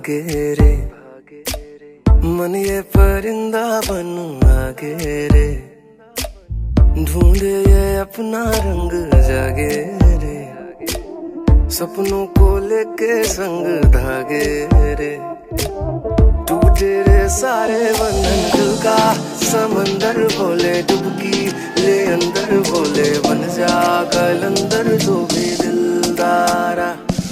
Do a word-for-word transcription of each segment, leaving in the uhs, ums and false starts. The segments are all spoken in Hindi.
भागे रे, मन ये परिंदा बनूं आगे रे, ढूंढे ये अपना रंग जागे रे, सपनों को लेके संग धागे रे, टूटे रे सारे बंधन दिल का, समंदर बोले डुबकी ले अंदर, बोले बन जा कलंदर जो भी दिलदारा।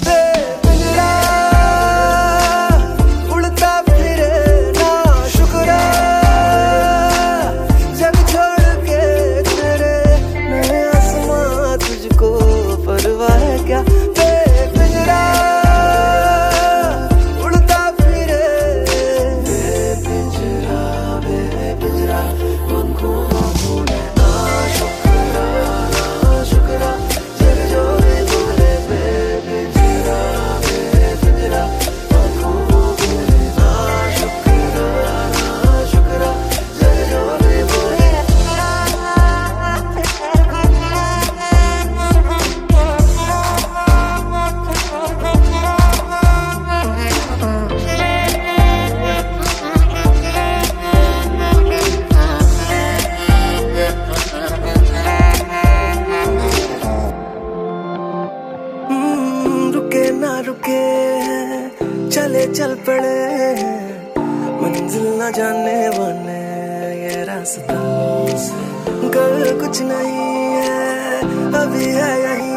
ना रुके चले चल पड़े, मंजिल न जाने वाने ये रास्ता, कल कुछ नहीं है अभी है यही